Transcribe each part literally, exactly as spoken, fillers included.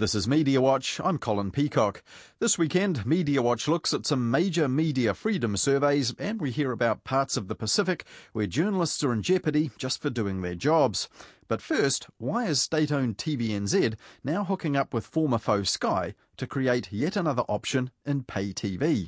This is Media Watch. I'm Colin Peacock. This weekend, Media Watch looks at some major media freedom surveys, and we hear about parts of the Pacific where journalists are in jeopardy just for doing their jobs. But first, why is state-owned T V N Z now hooking up with former foe Sky to create yet another option in pay T V?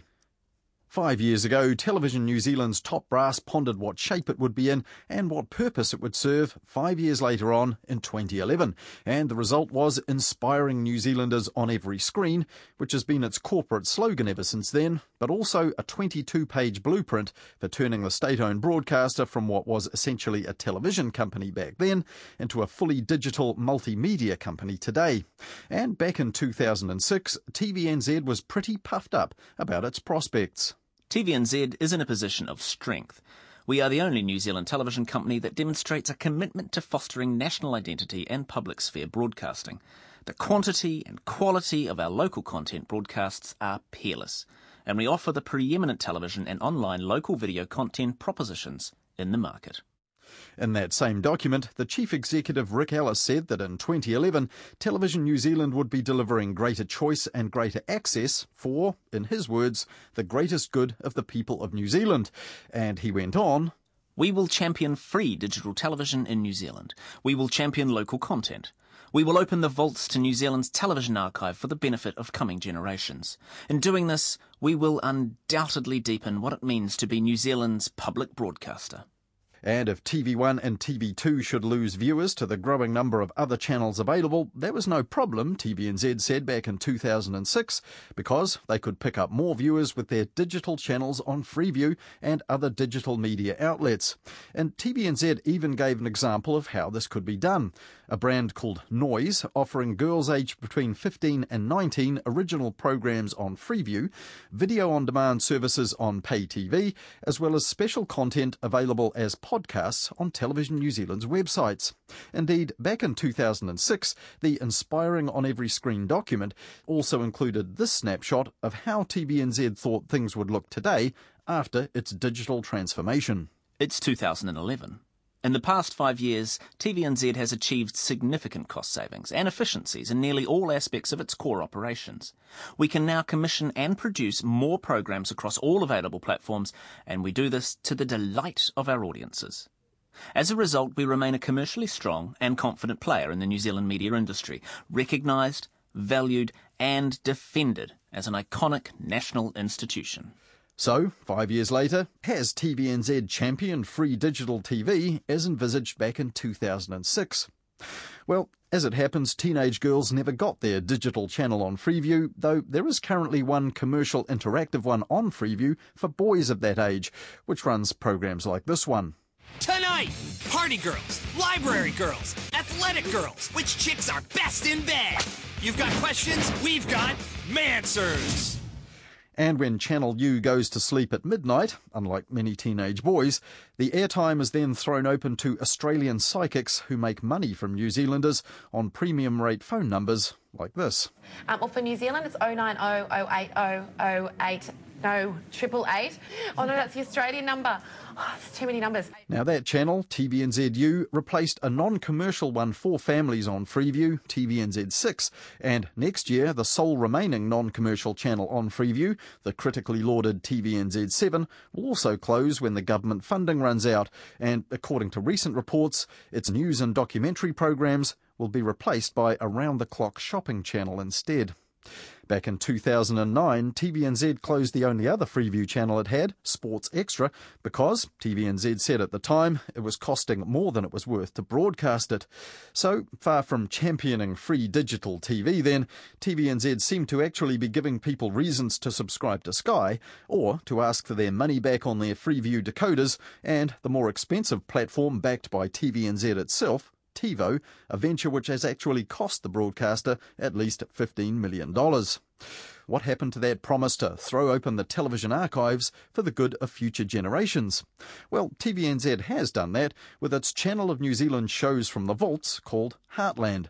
Five years ago, Television New Zealand's top brass pondered what shape it would be in and what purpose it would serve five years later on in twenty eleven. And the result was inspiring New Zealanders on every screen, which has been its corporate slogan ever since then, but also a twenty-two page blueprint for turning the state-owned broadcaster from what was essentially a television company back then into a fully digital multimedia company today. And back in two thousand six, T V N Z was pretty puffed up about its prospects. T V N Z is in a position of strength. We are the only New Zealand television company that demonstrates a commitment to fostering national identity and public sphere broadcasting. The quantity and quality of our local content broadcasts are peerless, and we offer the preeminent television and online local video content propositions in the market. In that same document, the chief executive Rick Ellis said that in twenty eleven, Television New Zealand would be delivering greater choice and greater access for, in his words, the greatest good of the people of New Zealand. And he went on, "We will champion free digital television in New Zealand. We will champion local content. We will open the vaults to New Zealand's television archive for the benefit of coming generations. In doing this, we will undoubtedly deepen what it means to be New Zealand's public broadcaster." And if T V one and T V two should lose viewers to the growing number of other channels available, that was no problem, T V N Z said back in two thousand six, because they could pick up more viewers with their digital channels on Freeview and other digital media outlets. And T V N Z even gave an example of how this could be done. A brand called Noise, offering girls aged between fifteen and nineteen original programs on Freeview, video-on-demand services on pay T V, as well as special content available as podcasts on Television New Zealand's websites. Indeed, back in two thousand six, the Inspiring on Every Screen document also included this snapshot of how T V N Z thought things would look today after its digital transformation. It's two thousand eleven. In the past five years, T V N Z has achieved significant cost savings and efficiencies in nearly all aspects of its core operations. We can now commission and produce more programs across all available platforms, and we do this to the delight of our audiences. As a result, we remain a commercially strong and confident player in the New Zealand media industry, recognised, valued and defended as an iconic national institution. So, five years later, has T V N Z championed free digital T V as envisaged back in two thousand six? Well, as it happens, teenage girls never got their digital channel on Freeview, though there is currently one commercial interactive one on Freeview for boys of that age, which runs programs like this one. Tonight, party girls, library girls, athletic girls, which chicks are best in bed? You've got questions, we've got manswers. And when Channel U goes to sleep at midnight, unlike many teenage boys, the airtime is then thrown open to Australian psychics who make money from New Zealanders on premium rate phone numbers like this. Um, well, for New Zealand, it's oh nine oh oh eight oh oh eight, no, triple eight. Oh no, that's the Australian number. Oh, it's too many numbers. Now that channel, T V N Z U, replaced a non-commercial one for families on Freeview, T V N Z six, and next year the sole remaining non-commercial channel on Freeview, the critically lauded T V N Z seven, will also close when the government funding runs out, and according to recent reports, its news and documentary programs will be replaced by a round-the-clock shopping channel instead. Back in two thousand nine, T V N Z closed the only other Freeview channel it had, Sports Extra, because T V N Z said at the time it was costing more than it was worth to broadcast it. So, far from championing free digital T V then, T V N Z seemed to actually be giving people reasons to subscribe to Sky, or to ask for their money back on their Freeview decoders, and the more expensive platform backed by T V N Z itself, TiVo, a venture which has actually cost the broadcaster at least fifteen million dollars. What happened to that promise to throw open the television archives for the good of future generations? Well, T V N Z has done that with its channel of New Zealand shows from the vaults called Heartland.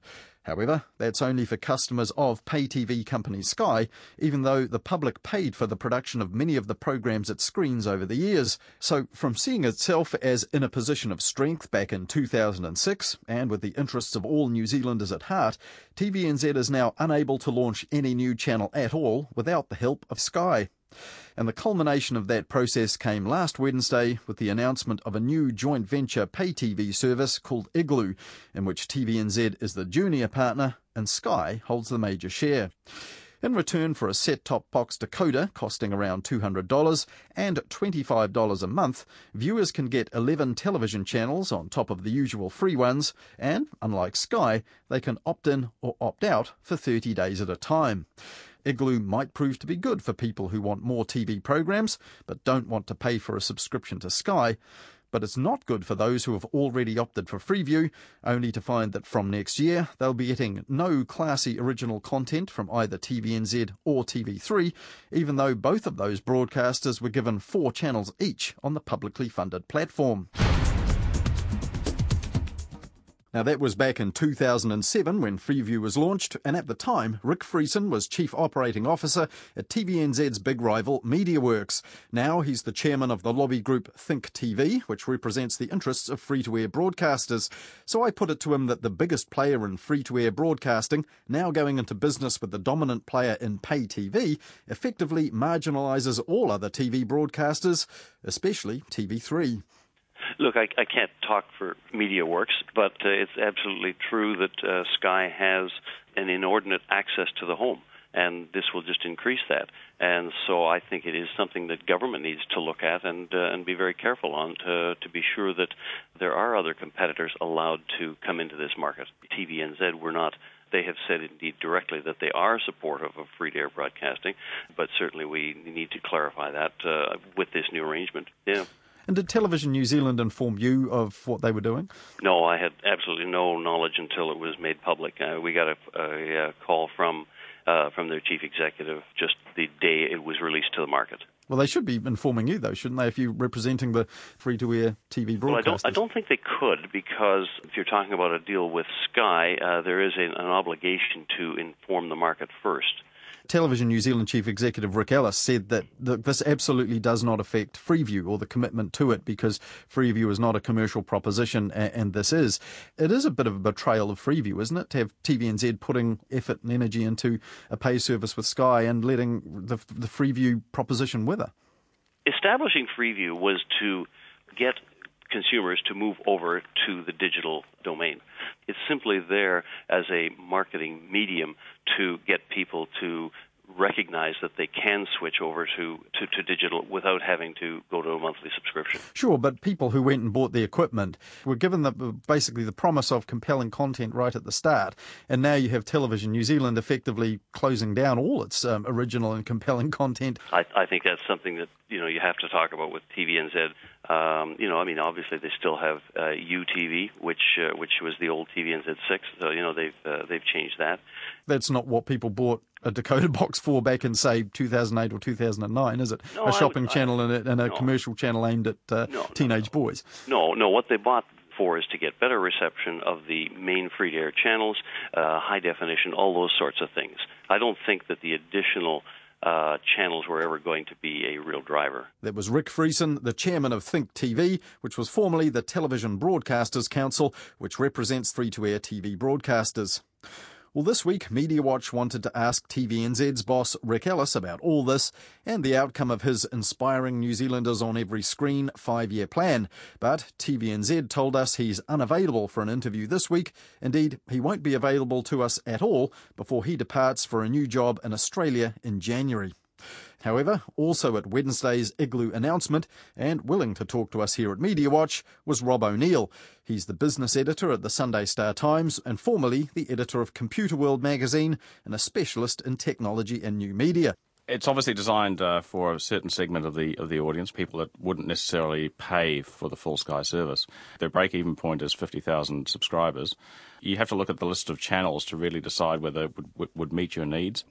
However, that's only for customers of pay T V company Sky, even though the public paid for the production of many of the programs it screens over the years. So from seeing itself as in a position of strength back in two thousand six, and with the interests of all New Zealanders at heart, T V N Z is now unable to launch any new channel at all without the help of Sky. And the culmination of that process came last Wednesday with the announcement of a new joint venture pay T V service called Igloo, in which T V N Z is the junior partner and Sky holds the major share. In return for a set-top box decoder costing around two hundred dollars and twenty-five dollars a month, viewers can get eleven television channels on top of the usual free ones, and, unlike Sky, they can opt in or opt out for thirty days at a time. Igloo might prove to be good for people who want more T V programs but don't want to pay for a subscription to Sky. But it's not good for those who have already opted for Freeview, only to find that from next year they'll be getting no classy original content from either T V N Z or T V three, even though both of those broadcasters were given four channels each on the publicly funded platform. Now, that was back in two thousand seven when Freeview was launched, and at the time, Rick Friesen was Chief Operating Officer at T V N Z's big rival MediaWorks. Now he's the chairman of the lobby group Think T V, which represents the interests of free-to-air broadcasters. So I put it to him that the biggest player in free-to-air broadcasting, now going into business with the dominant player in pay T V, effectively marginalises all other T V broadcasters, especially T V three. Look, I, I can't talk for MediaWorks, but uh, it's absolutely true that uh, Sky has an inordinate access to the home, and this will just increase that. And so I think it is something that government needs to look at and uh, and be very careful on to, to be sure that there are other competitors allowed to come into this market. T V N Z, we're not. They have said indeed directly that they are supportive of free-to-air broadcasting, but certainly we need to clarify that uh, with this new arrangement. Yeah. And did Television New Zealand inform you of what they were doing? No, I had absolutely no knowledge until it was made public. Uh, we got a, a, a call from uh, from their chief executive just the day it was released to the market. Well, they should be informing you, though, shouldn't they, if you're representing the free-to-air T V broadcasters? Well, I don't, I don't think they could, because if you're talking about a deal with Sky, uh, there is an, an obligation to inform the market first. Television New Zealand Chief Executive Rick Ellis said that this absolutely does not affect Freeview or the commitment to it, because Freeview is not a commercial proposition, and this is. It is a bit of a betrayal of Freeview, isn't it, to have T V N Z putting effort and energy into a pay service with Sky and letting the, the Freeview proposition wither? Establishing Freeview was to get consumers to move over to the digital domain. It's simply there as a marketing medium to get people to recognize that they can switch over to, to, to digital without having to go to a monthly subscription. Sure, but people who went and bought the equipment were given the, basically the promise of compelling content right at the start, and now you have Television New Zealand effectively closing down all its um, original and compelling content. I, I think that's something that you know you have to talk about with T V N Z. Um, you know, I mean, obviously they still have uh, U T V, which uh, which was the old T V N Z six. So you know they've uh, they've changed that. That's not what people bought a decoder box for back in, say, two thousand eight or two thousand nine, is it? No, a shopping would, channel I, and a, and a no. commercial channel aimed at uh, no, teenage no, no. boys. No, no. What they bought for is to get better reception of the main free-to-air channels, uh, high definition, all those sorts of things. I don't think that the additional Uh, channels were ever going to be a real driver. That was Rick Friesen, the chairman of Think T V, which was formerly the Television Broadcasters Council, which represents free-to-air T V broadcasters. Well, this week, MediaWatch wanted to ask T V N Z's boss, Rick Ellis, about all this and the outcome of his Inspiring New Zealanders on Every Screen five-year plan. But T V N Z told us he's unavailable for an interview this week. Indeed, he won't be available to us at all before he departs for a new job in Australia in January. However, also at Wednesday's Igloo announcement, and willing to talk to us here at MediaWatch, was Rob O'Neill. He's the business editor at the Sunday Star Times and formerly the editor of Computer World magazine and a specialist in technology and new media. It's obviously designed uh, for a certain segment of the of the audience, people that wouldn't necessarily pay for the full Sky service. Their break-even point is fifty thousand subscribers. You have to look at the list of channels to really decide whether it would, would meet your needs.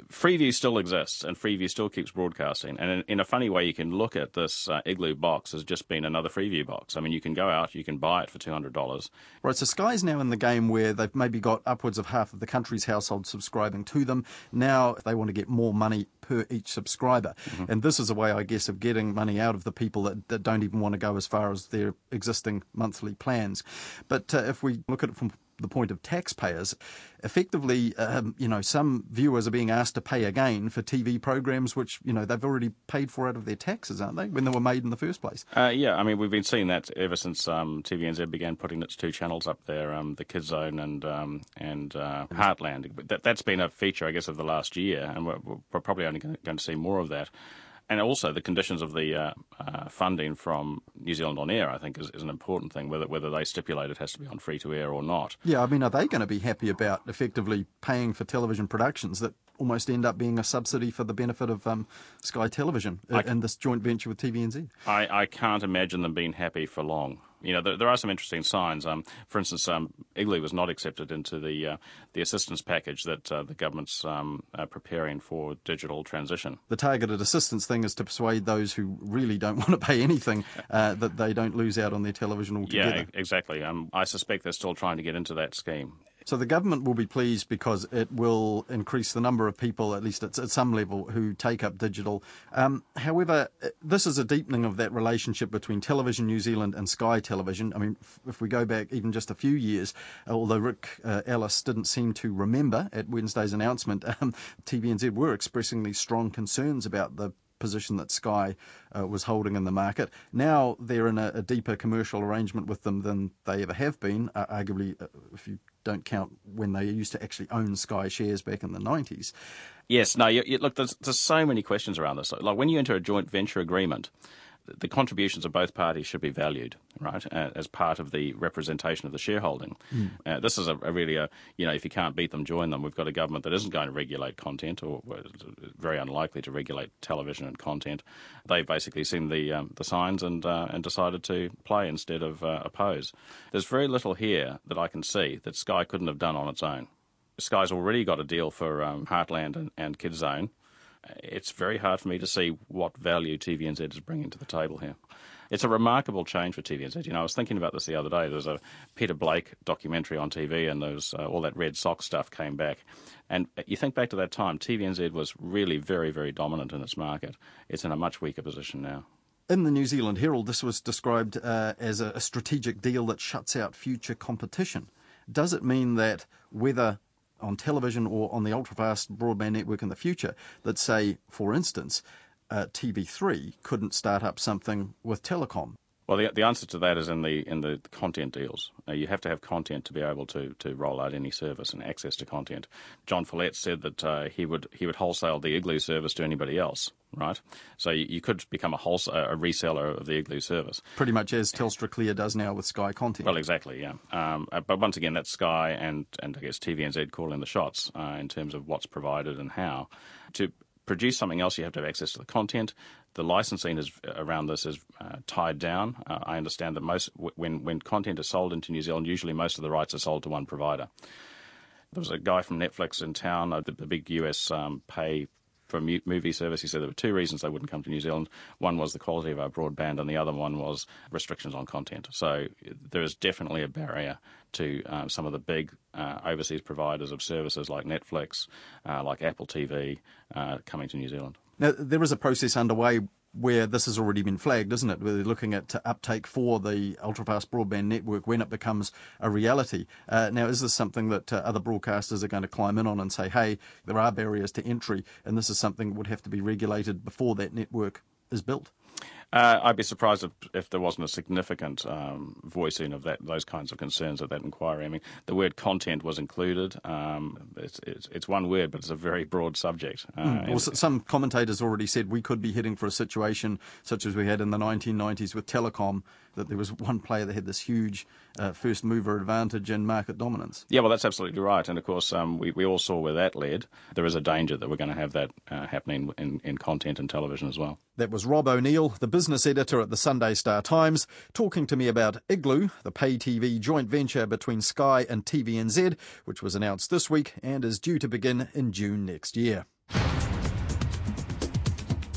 Freeview still exists, and Freeview still keeps broadcasting. And in, in a funny way, you can look at this uh, Igloo box as just being another Freeview box. I mean, you can go out, you can buy it for two hundred dollars. Right, so Sky's now in the game where they've maybe got upwards of half of the country's households subscribing to them. Now they want to get more money per each subscriber. Mm-hmm. And this is a way, I guess, of getting money out of the people that, that don't even want to go as far as their existing monthly plans. But uh, if we look at it from the point of taxpayers, effectively, um, you know, some viewers are being asked to pay again for T V programs which, you know, they've already paid for out of their taxes, aren't they, when they were made in the first place? Uh, yeah, I mean, we've been seeing that ever since um, T V N Z began putting its two channels up there, um, the Kids Zone and um, and uh, Heartland. That, that's been a feature, I guess, of the last year, and we're, we're probably only going to see more of that. And also the conditions of the uh, uh, funding from New Zealand On Air, I think, is, is an important thing, whether whether they stipulate it has to be on free-to-air or not. Yeah, I mean, are they going to be happy about effectively paying for television productions that almost end up being a subsidy for the benefit of um, Sky Television I, and this joint venture with T V N Z? I, I can't imagine them being happy for long. You know, there, there are some interesting signs. Um, for instance, um, Igloo was not accepted into the uh, the assistance package that uh, the government's um, uh, preparing for digital transition. The targeted assistance thing is to persuade those who really don't want to pay anything uh, that they don't lose out on their television altogether. Yeah, exactly. Um, I suspect they're still trying to get into that scheme. So the government will be pleased because it will increase the number of people, at least at, at some level, who take up digital. Um, however, this is a deepening of that relationship between Television New Zealand and Sky Television. I mean, if we go back even just a few years, although Rick uh, Ellis didn't seem to remember at Wednesday's announcement, um, T V N Z were expressing these strong concerns about the position that Sky uh, was holding in the market. Now they're in a, a deeper commercial arrangement with them than they ever have been, uh, arguably, uh, if you don't count when they used to actually own Sky shares back in the nineties. Yes, no, you, you, look, there's, there's so many questions around this. Like when you enter a joint venture agreement, the contributions of both parties should be valued, right, uh, as part of the representation of the shareholding. Mm. Uh, this is a, a really a, you know, if you can't beat them, join them. We've got a government that isn't going to regulate content, or very unlikely to regulate television and content. They've basically seen the um, the signs and uh, and decided to play instead of uh, oppose. There's very little here that I can see that Sky couldn't have done on its own. Sky's already got a deal for um, Heartland and, and Kids Zone. It's very hard for me to see what value T V N Z is bringing to the table here. It's a remarkable change for T V N Z. You know, I was thinking about this the other day. There's a Peter Blake documentary on T V, and there's uh, all that Red Sox stuff came back. And you think back to that time, T V N Z was really very, very dominant in its market. It's in a much weaker position now. In the New Zealand Herald, this was described uh, as a, a strategic deal that shuts out future competition. Does it mean that whether on television or on the ultra-fast broadband network in the future, that say, for instance, uh, T V three couldn't start up something with Telecom? Well, the, the answer to that is in the in the content deals. Uh, you have to have content to be able to, to roll out any service and access to content. John Follett said that uh, he would he would wholesale the Igloo service to anybody else, right? So you, you could become a wholesale, a reseller of the Igloo service. Pretty much as Telstra Clear does now with Sky content. Well, exactly, yeah. Um, but once again, that's Sky and, and I guess T V N Z calling the shots uh, in terms of what's provided and how. To produce something else, you have to have access to the content. The licensing is, around this is uh, tied down. Uh, I understand that most when, when content is sold into New Zealand, usually most of the rights are sold to one provider. There was a guy from Netflix in town, uh, the, the big U S um, pay for a movie service. He said there were two reasons they wouldn't come to New Zealand. One was the quality of our broadband, and the other one was restrictions on content. So there is definitely a barrier to um, some of the big uh, overseas providers of services like Netflix, uh, like Apple T V, uh, coming to New Zealand. Now, there is a process underway where this has already been flagged, isn't it? Where they're looking at uptake for the ultra-fast broadband network when it becomes a reality. Uh, now, is this something that uh, other broadcasters are going to climb in on and say, hey, there are barriers to entry, and this is something that would have to be regulated before that network is built? Uh, I'd be surprised if, if there wasn't a significant um, voicing of that, those kinds of concerns at that inquiry. I mean, the word content was included. Um, it's, it's, it's one word, but it's a very broad subject. Uh, mm. Well, some commentators already said we could be heading for a situation such as we had in the nineteen nineties with Telecom, that there was one player that had this huge uh, first mover advantage and market dominance. Yeah, well, that's absolutely right. And, of course, um, we, we all saw where that led. There is a danger that we're going to have that uh, happening in, in content and television as well. That was Rob O'Neill, the business editor at the Sunday Star Times, talking to me about Igloo, the pay T V joint venture between Sky and T V N Z, which was announced this week and is due to begin in June next year.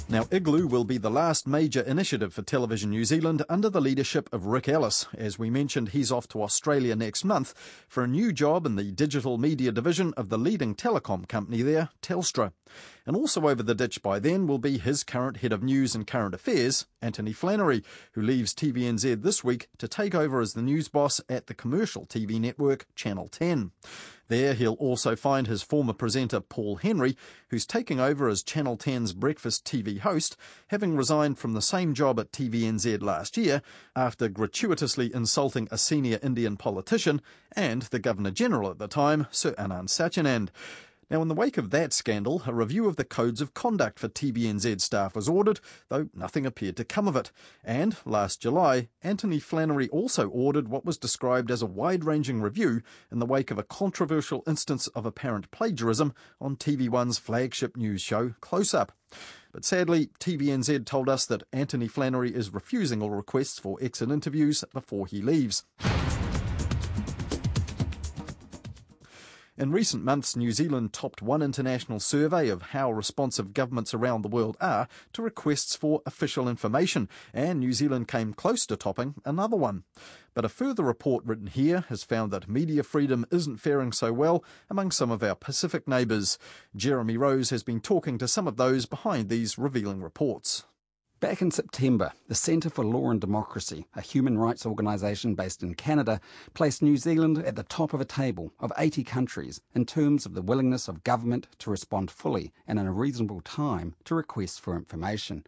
Now, Igloo will be the last major initiative for Television New Zealand under the leadership of Rick Ellis. As we mentioned, he's off to Australia next month for a new job in the digital media division of the leading telecom company there, Telstra. And also over the ditch by then will be his current head of news and current affairs, Anthony Flannery, who leaves T V N Z this week to take over as the news boss at the commercial T V network Channel ten. There he'll also find his former presenter Paul Henry, who's taking over as Channel ten's breakfast T V host, having resigned from the same job at T V N Z last year after gratuitously insulting a senior Indian politician and the Governor-General at the time, Sir Anand Sachinand. Now, in the wake of that scandal, a review of the codes of conduct for T V N Z staff was ordered, though nothing appeared to come of it. And last July, Anthony Flannery also ordered what was described as a wide-ranging review in the wake of a controversial instance of apparent plagiarism on T V one's flagship news show, Close Up. But sadly, T V N Z told us that Anthony Flannery is refusing all requests for exit interviews before he leaves. In recent months, New Zealand topped one international survey of how responsive governments around the world are to requests for official information, and New Zealand came close to topping another one. But a further report written here has found that media freedom isn't faring so well among some of our Pacific neighbours. Jeremy Rose has been talking to some of those behind these revealing reports. Back in September, the Centre for Law and Democracy, a human rights organisation based in Canada, placed New Zealand at the top of a table of eighty countries in terms of the willingness of government to respond fully and in a reasonable time to requests for information.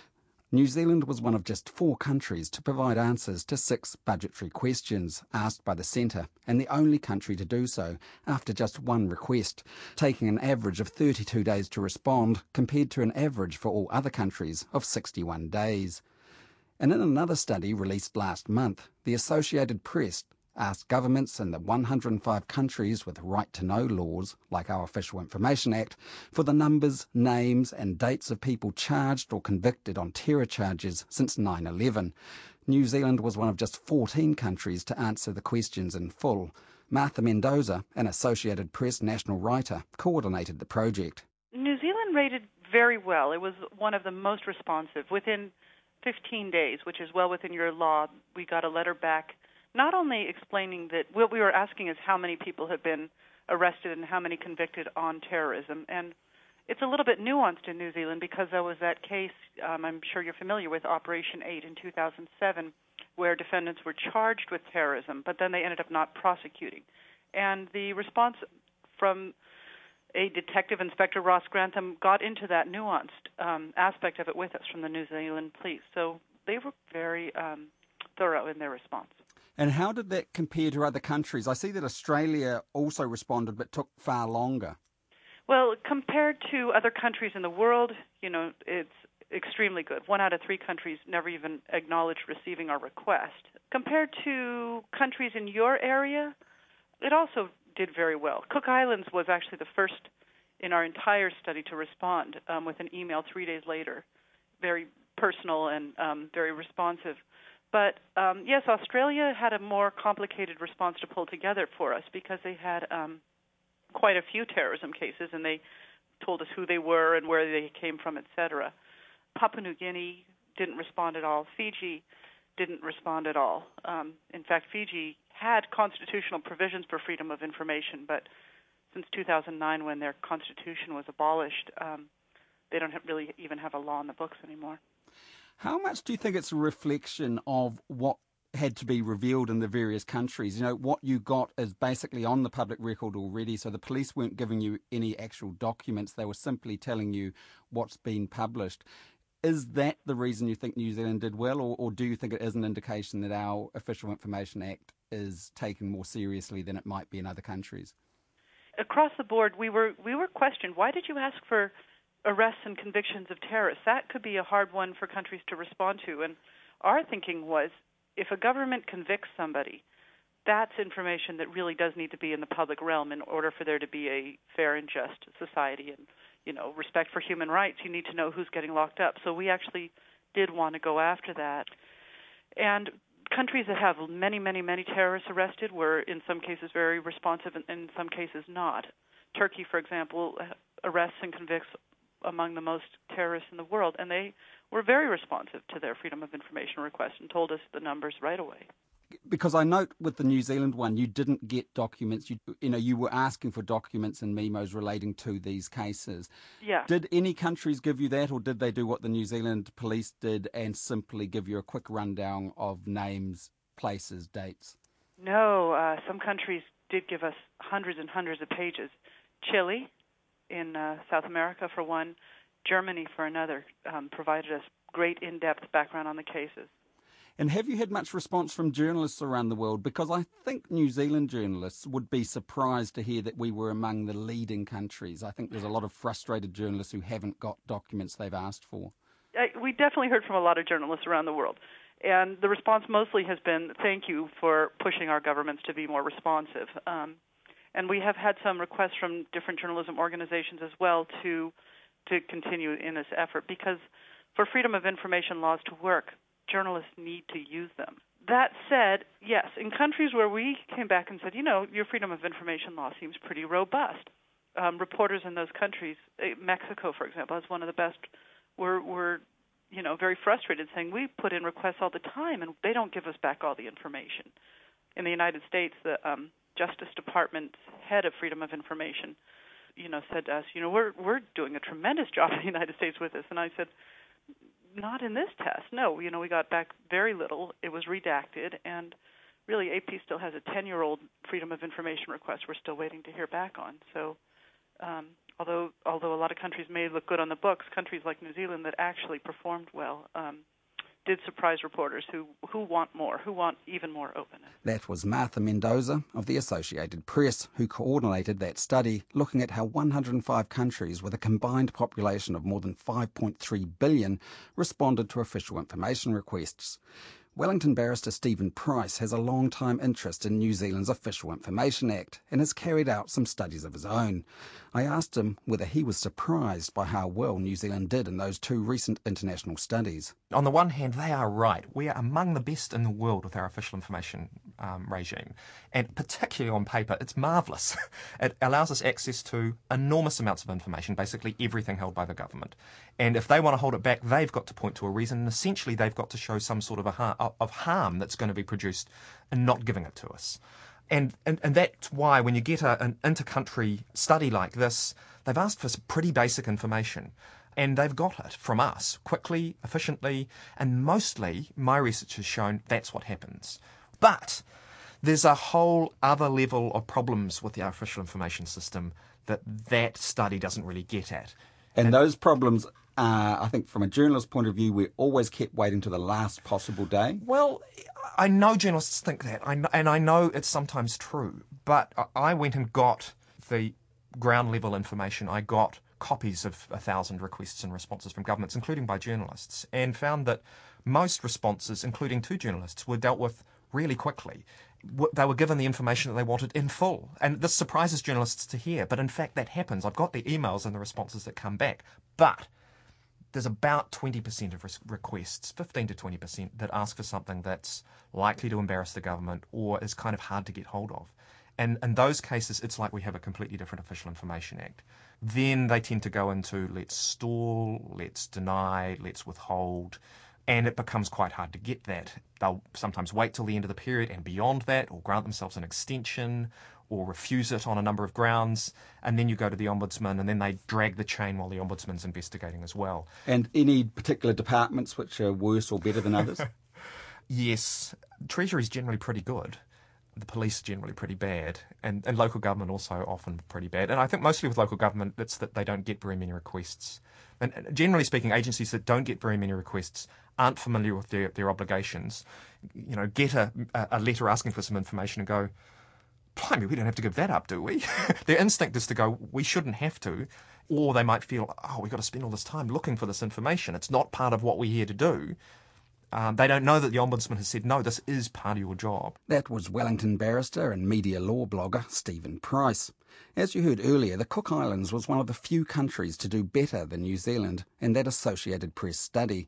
New Zealand was one of just four countries to provide answers to six budgetary questions asked by the Centre, and the only country to do so after just one request, taking an average of thirty-two days to respond compared to an average for all other countries of sixty-one days. And in another study released last month, the Associated Press asked governments in the one hundred five countries with right-to-know laws, like our Official Information Act, for the numbers, names and dates of people charged or convicted on terror charges since nine eleven. New Zealand was one of just fourteen countries to answer the questions in full. Martha Mendoza, an Associated Press national writer, coordinated the project. New Zealand rated very well. It was one of the most responsive. Within fifteen days, which is well within your law, we got a letter back not only explaining that what we were asking is how many people have been arrested and how many convicted on terrorism. And it's a little bit nuanced in New Zealand because there was that case, um, I'm sure you're familiar with, Operation eight in two thousand seven, where defendants were charged with terrorism, but then they ended up not prosecuting. And the response from a detective, Inspector Ross Grantham, got into that nuanced um, aspect of it with us from the New Zealand police. So they were very um, thorough in their response. And how did that compare to other countries? I see that Australia also responded but took far longer. Well, compared to other countries in the world, you know, it's extremely good. One out of three countries never even acknowledged receiving our request. Compared to countries in your area, it also did very well. Cook Islands was actually the first in our entire study to respond um, with an email three days later. Very personal and um, very responsive. But, um, yes, Australia had a more complicated response to pull together for us because they had um, quite a few terrorism cases, and they told us who they were and where they came from, et cetera. Papua New Guinea didn't respond at all. Fiji didn't respond at all. Um, in fact, Fiji had constitutional provisions for freedom of information, but since two thousand nine, when their constitution was abolished, um, they don't have really even have a law in the books anymore. How much do you think it's a reflection of what had to be revealed in the various countries? You know, what you got is basically on the public record already, so the police weren't giving you any actual documents. They were simply telling you what's been published. Is that the reason you think New Zealand did well, or, or do you think it is an indication that our Official Information Act is taken more seriously than it might be in other countries? Across the board, we were we were questioned. Why did you ask for arrests and convictions of terrorists? That could be a hard one for countries to respond to. And our thinking was, if a government convicts somebody, that's information that really does need to be in the public realm in order for there to be a fair and just society and, you know, respect for human rights. You need to know who's getting locked up. So we actually did want to go after that. And countries that have many, many, many terrorists arrested were in some cases very responsive and in some cases not. Turkey, for example, arrests and convicts among the most terrorists in the world, and they were very responsive to their Freedom of Information request and told us the numbers right away. Because I note with the New Zealand one, you didn't get documents. You, you know, you were asking for documents and memos relating to these cases. Yeah. Did any countries give you that, or did they do what the New Zealand police did and simply give you a quick rundown of names, places, dates? No, uh, some countries did give us hundreds and hundreds of pages. Chile in uh, South America, for one, Germany, for another, um, provided us great in-depth background on the cases. And have you had much response from journalists around the world? Because I think New Zealand journalists would be surprised to hear that we were among the leading countries. I think there's a lot of frustrated journalists who haven't got documents they've asked for. I, we definitely heard from a lot of journalists around the world. And the response mostly has been, thank you for pushing our governments to be more responsive. Um, and we have had some requests from different journalism organizations as well to to continue in this effort, because for freedom of information laws to work, journalists need to use them. That said, yes, in countries where we came back and said, you know, your freedom of information law seems pretty robust, um, reporters in those countries, Mexico, for example, is one of the best, were, were, you know, very frustrated, saying we put in requests all the time and they don't give us back all the information. In the United States, the um, Justice Department's head of freedom of information, you know, said to us, you know, we're we're doing a tremendous job in the United States with this. And I said, not in this test. No, you know, we got back very little. It was redacted, and really A P still has a ten-year-old freedom of information request we're still waiting to hear back on. So um, although although a lot of countries may look good on the books, countries like New Zealand that actually performed well um, did surprise reporters who, who want more, who want even more openness. That was Martha Mendoza of the Associated Press, who coordinated that study looking at how one hundred five countries with a combined population of more than five point three billion responded to official information requests. Wellington barrister Stephen Price has a long-time interest in New Zealand's Official Information Act and has carried out some studies of his own. I asked him whether he was surprised by how well New Zealand did in those two recent international studies. On the one hand, they are right. We are among the best in the world with our official information um, regime. And particularly on paper, it's marvellous. It allows us access to enormous amounts of information, basically everything held by the government. And if they want to hold it back, they've got to point to a reason. And essentially, they've got to show some sort of, a har- of harm that's going to be produced in not giving it to us. And, and and that's why when you get a, an inter-country study like this, they've asked for some pretty basic information. And they've got it from us quickly, efficiently, and mostly, my research has shown that's what happens. But there's a whole other level of problems with the official information system that that study doesn't really get at. And, and those problems are, I think, from a journalist's point of view, we're always kept waiting to the last possible day. Well, I know journalists think that, I know, and I know it's sometimes true, but I went and got the ground-level information. I got copies of a thousand requests and responses from governments, including by journalists, and found that most responses, including two journalists, were dealt with really quickly. They were given the information that they wanted in full. And this surprises journalists to hear, but in fact that happens. I've got the emails and the responses that come back. But there's about twenty percent of requests, fifteen to twenty percent, that ask for something that's likely to embarrass the government or is kind of hard to get hold of. And in those cases, it's like we have a completely different Official Information Act. Then they tend to go into let's stall, let's deny, let's withhold, and it becomes quite hard to get that. They'll sometimes wait till the end of the period and beyond that, or grant themselves an extension, or refuse it on a number of grounds, and then you go to the Ombudsman, and then they drag the chain while the Ombudsman's investigating as well. And any particular departments which are worse or better than others? Yes. Treasury's generally pretty good. The police are generally pretty bad, and, and local government also often pretty bad. And I think mostly with local government, it's that they don't get very many requests. And generally speaking, agencies that don't get very many requests aren't familiar with their, their obligations. You know, get a, a letter asking for some information and go, blimey, we don't have to give that up, do we? Their instinct is to go, we shouldn't have to. Or they might feel, oh, we've got to spend all this time looking for this information. It's not part of what we're here to do. Um, they don't know that the Ombudsman has said, no, this is part of your job. That was Wellington barrister and media law blogger Stephen Price. As you heard earlier, the Cook Islands was one of the few countries to do better than New Zealand in that Associated Press study.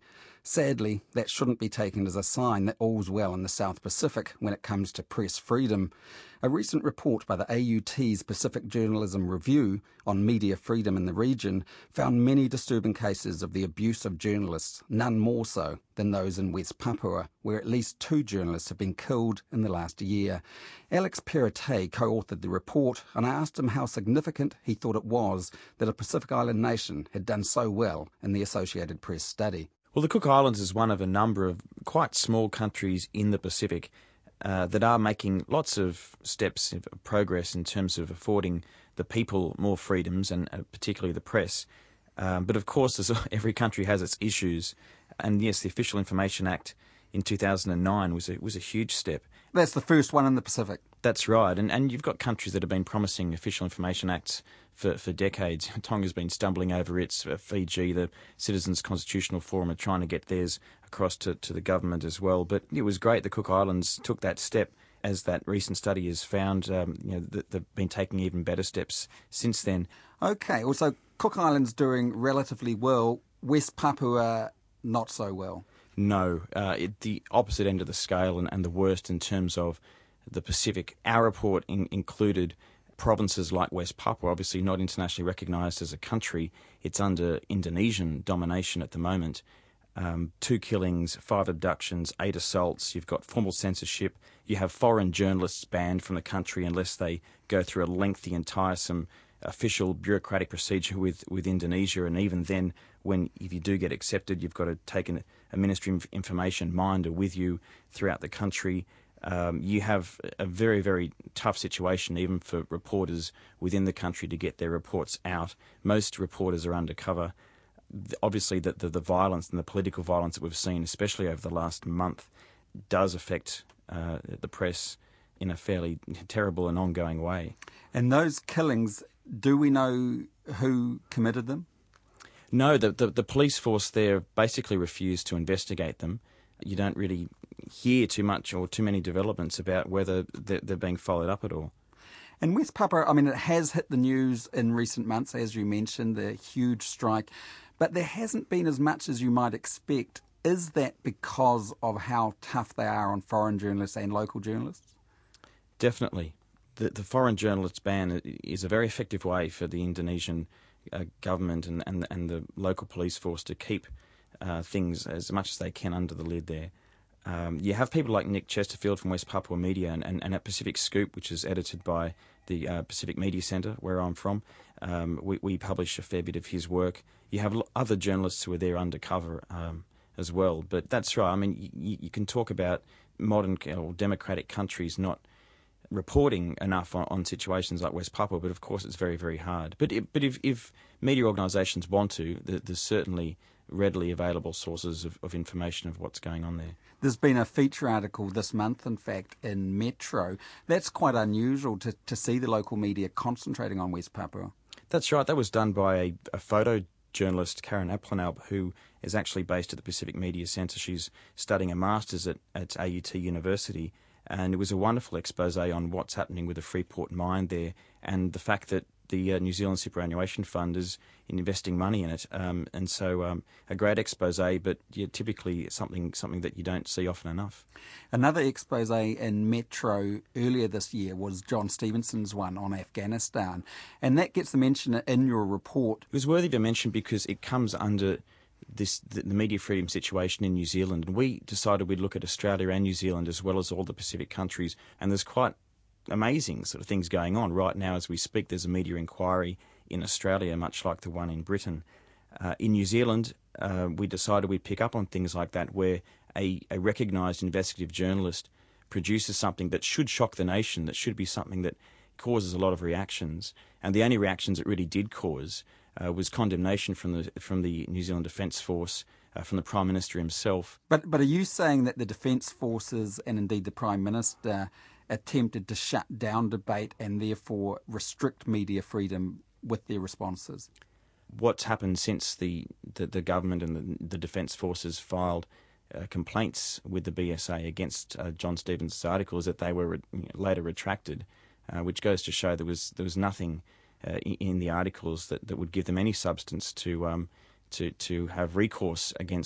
Sadly, that shouldn't be taken as a sign that all's well in the South Pacific when it comes to press freedom. A recent report by the A U T's Pacific Journalism Review on media freedom in the region found many disturbing cases of the abuse of journalists, none more so than those in West Papua, where at least two journalists have been killed in the last year. Alex Perrottet co-authored the report, and I asked him how significant he thought it was that a Pacific Island nation had done so well in the Associated Press study. Well, the Cook Islands is one of a number of quite small countries in the Pacific uh, that are making lots of steps of progress in terms of affording the people more freedoms, and uh, particularly the press. Um, but of course, as every country has its issues. And yes, the Official Information Act in two thousand nine was a, was a huge step. That's the first one in the Pacific. That's right. And and you've got countries that have been promising Official Information Acts for, for decades. Tonga's been stumbling over its. Uh, Fiji, the Citizens Constitutional Forum, are trying to get theirs across to, to the government as well. But it was great the Cook Islands took that step. As that recent study has found, um, you know, that they've been taking even better steps since then. Okay, also Cook Islands doing relatively well, West Papua not so well. No, uh, it, the opposite end of the scale, and, and the worst in terms of the Pacific. Our report in, included provinces like West Papua, obviously not internationally recognised as a country. It's under Indonesian domination at the moment. Um, two killings, five abductions, eight assaults. You've got formal censorship. You have foreign journalists banned from the country unless they go through a lengthy and tiresome official bureaucratic procedure with, with Indonesia. And even then, when if you do get accepted, you've got to take an, a Ministry of Information minder with you throughout the country. Um, you have a very, very tough situation even for reporters within the country to get their reports out. Most reporters are undercover. Obviously, the, the, the violence and the political violence that we've seen, especially over the last month, does affect uh, the press in a fairly terrible and ongoing way. And those killings, do we know who committed them? No, the, the, the police force there basically refused to investigate them. You don't really hear too much or too many developments about whether they're, they're being followed up at all. And West Papua, I mean, it has hit the news in recent months, as you mentioned, the huge strike. But there hasn't been as much as you might expect. Is that because of how tough they are on foreign journalists and local journalists? Definitely. The, the foreign journalists ban is a very effective way for the Indonesian uh, government and, and, and the local police force to keep uh, things as much as they can under the lid there. Um, you have people like Nick Chesterfield from West Papua Media and, and, and at Pacific Scoop, which is edited by the uh, Pacific Media Centre, where I'm from. Um, we, we publish a fair bit of his work. You have other journalists who are there undercover um, as well. But that's right. I mean, you, you can talk about modern or democratic countries not reporting enough on, on situations like West Papua, but of course it's very, very hard. But it, but if, if media organisations want to, there's certainly readily available sources of, of information of what's going on there. There's been a feature article this month, in fact, in Metro. That's quite unusual to, to see the local media concentrating on West Papua. That's right. That was done by a, a photojournalist, Karen Aplenalp, who is actually based at the Pacific Media Centre. She's studying a master's at, at A U T University, and it was a wonderful expose on what's happening with the Freeport mine there and the fact that the uh, New Zealand Superannuation Fund is investing money in it. Um, and so um, a great expose, but yeah, typically something something that you don't see often enough. Another expose in Metro earlier this year was John Stevenson's one on Afghanistan. And that gets the mention in your report. It was worthy of a mention because it comes under this the, the media freedom situation in New Zealand. And we decided we'd look at Australia and New Zealand as well as all the Pacific countries. And there's quite amazing sort of things going on right now as we speak. There's a media inquiry in Australia, much like the one in Britain. Uh, in New Zealand, uh, we decided we'd pick up on things like that, where a, a recognised investigative journalist produces something that should shock the nation, that should be something that causes a lot of reactions. And the only reactions it really did cause uh, was condemnation from the from the New Zealand Defence Force, uh, from the Prime Minister himself. But but are you saying that the Defence Forces and indeed the Prime Minister attempted to shut down debate and therefore restrict media freedom with their responses? What's happened since the, the, the government and the, the Defence Forces filed uh, complaints with the B S A against uh, John Stevenson's article is that they were re- later retracted, uh, which goes to show there was there was nothing uh, in, in the articles that, that would give them any substance to um, to to have recourse against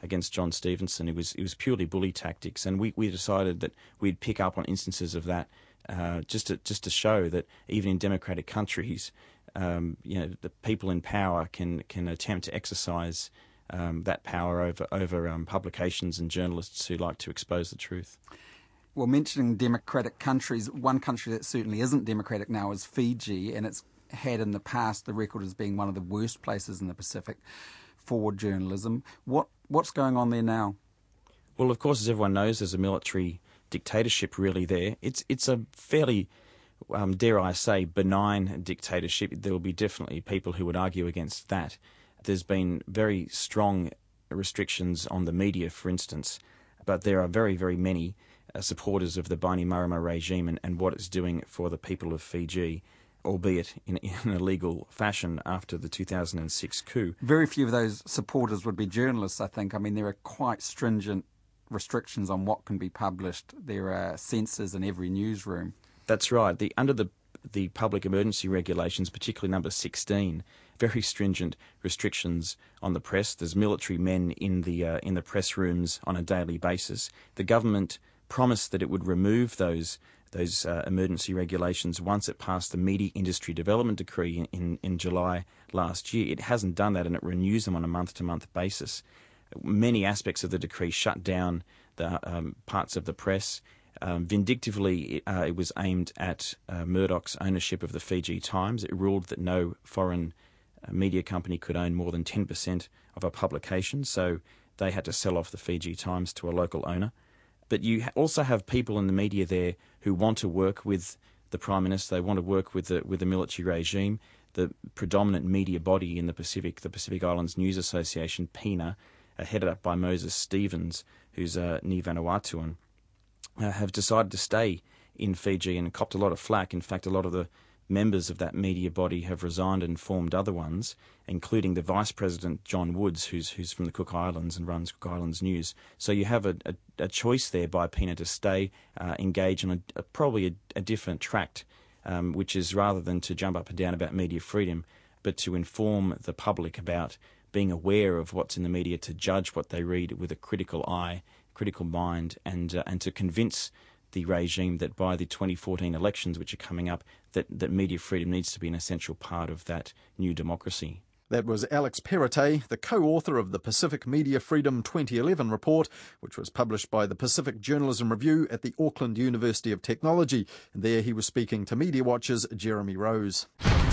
against John Stevenson. It was it was purely bully tactics, and we, we decided that we'd pick up on instances of that uh, just to just to show that even in democratic countries, um, you know, the people in power can can attempt to exercise um, that power over over um, publications and journalists who like to expose the truth. Well, mentioning democratic countries, one country that certainly isn't democratic now is Fiji, and it's had in the past the record as being one of the worst places in the Pacific for journalism. What what's going on there now? Well, of course, as everyone knows, there's a military dictatorship really there. It's it's a fairly, um, dare I say, benign dictatorship. There will be definitely people who would argue against that. There's been very strong restrictions on the media, for instance, but there are very, very many uh, supporters of the Bainimarama regime and, and what it's doing for the people of Fiji, albeit in, in a legal fashion after the two thousand six coup. Very few of those supporters would be journalists, I think. I mean, there are quite stringent restrictions on what can be published. There are censors in every newsroom. That's right. The under the the public emergency regulations, particularly number sixteen, very stringent restrictions on the press. There's military men in the uh, in the press rooms on a daily basis. The government promised that it would remove those those uh, emergency regulations once it passed the Media Industry Development Decree in, in, in July last year. It hasn't done that, and it renews them on a month-to-month basis. Many aspects of the decree shut down the um, parts of the press. Um, vindictively, it, uh, it was aimed at uh, Murdoch's ownership of the Fiji Times. It ruled that no foreign uh, media company could own more than ten percent of a publication, so they had to sell off the Fiji Times to a local owner. But you also have people in the media there who want to work with the Prime Minister. They want to work with the with the military regime. The predominant media body in the Pacific, the Pacific Islands News Association, PINA, uh, headed up by Moses Stevens, who's uh, Ni Vanuatuan, uh, have decided to stay in Fiji and copped a lot of flack. In fact, a lot of the members of that media body have resigned and formed other ones, including the Vice President, John Woods, who's who's from the Cook Islands and runs Cook Islands News. So you have a, a, a choice there by PINA to stay, uh, engage in a, a, probably a, a different tract, um, which is rather than to jump up and down about media freedom, but to inform the public about being aware of what's in the media, to judge what they read with a critical eye, critical mind, and uh, and to convince the regime that by the twenty fourteen elections, which are coming up, that, that media freedom needs to be an essential part of that new democracy. That was Alex Perrottet, the co-author of the Pacific Media Freedom twenty eleven report, which was published by the Pacific Journalism Review at the Auckland University of Technology. And there he was speaking to Media Watch's Jeremy Rose.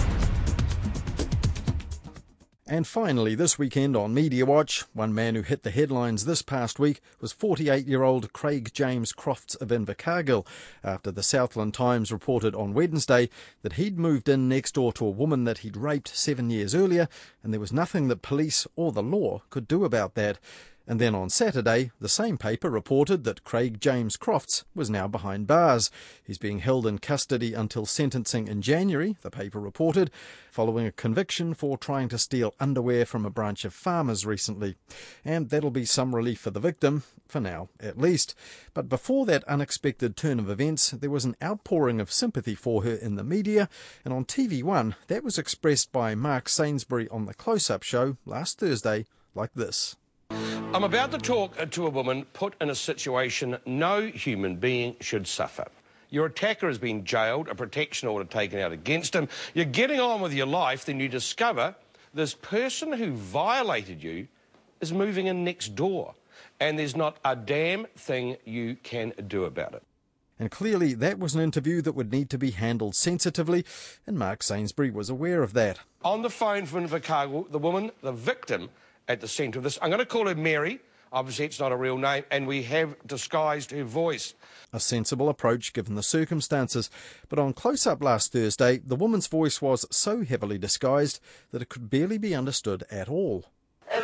And finally, this weekend on Media Watch, one man who hit the headlines this past week was forty-eight-year-old Craig James Crofts of Invercargill, after the Southland Times reported on Wednesday that he'd moved in next door to a woman that he'd raped seven years earlier, and there was nothing that police or the law could do about that. And then on Saturday, the same paper reported that Craig James Crofts was now behind bars. He's being held in custody until sentencing in January, the paper reported, following a conviction for trying to steal underwear from a branch of farmers recently. And that'll be some relief for the victim, for now at least. But before that unexpected turn of events, there was an outpouring of sympathy for her in the media, and on T V one, that was expressed by Mark Sainsbury on the Close-Up show last Thursday like this. I'm about to talk to a woman put in a situation no human being should suffer. Your attacker has been jailed, a protection order taken out against him. You're getting on with your life, then you discover this person who violated you is moving in next door, and there's not a damn thing you can do about it. And clearly that was an interview that would need to be handled sensitively, and Mark Sainsbury was aware of that. On the phone from Invercargill, the woman, the victim, at the centre of this. I'm going to call her Mary. Obviously, it's not a real name, and we have disguised her voice. A sensible approach given the circumstances. But on Close-Up last Thursday, the woman's voice was so heavily disguised that it could barely be understood at all. Um,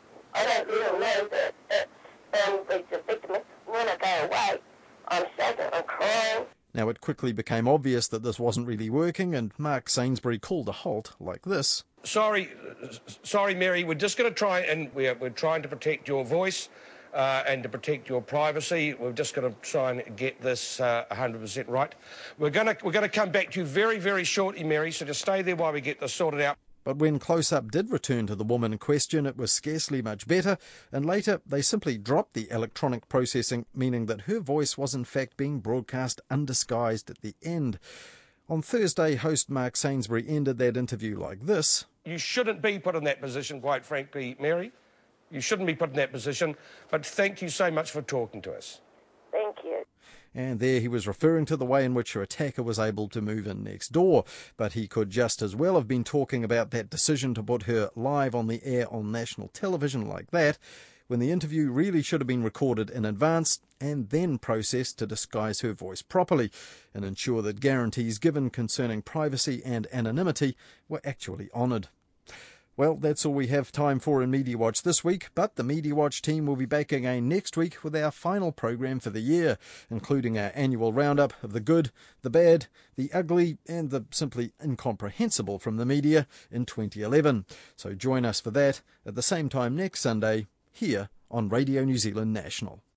I don't really know that, that um, the victim, when I go away, I'm shaking, I'm crying. Now, it quickly became obvious that this wasn't really working, and Mark Sainsbury called a halt like this. Sorry, sorry, Mary, we're just going to try, and we're, we're trying to protect your voice uh, and to protect your privacy. We're just going to try and get this uh, one hundred percent right. We're going to we're going to come back to you very, very shortly, Mary, so just stay there while we get this sorted out. But when Close Up did return to the woman in question, it was scarcely much better, and later they simply dropped the electronic processing, meaning that her voice was in fact being broadcast undisguised at the end. On Thursday, host Mark Sainsbury ended that interview like this. You shouldn't be put in that position, quite frankly, Mary. You shouldn't be put in that position, but thank you so much for talking to us. Thank you. And there he was referring to the way in which her attacker was able to move in next door. But he could just as well have been talking about that decision to put her live on the air on national television like that, when the interview really should have been recorded in advance and then processed to disguise her voice properly and ensure that guarantees given concerning privacy and anonymity were actually honoured. Well, that's all we have time for in Media Watch this week, but the Media Watch team will be back again next week with our final programme for the year, including our annual roundup of the good, the bad, the ugly and the simply incomprehensible from the media in twenty eleven. So join us for that at the same time next Sunday, here on Radio New Zealand National.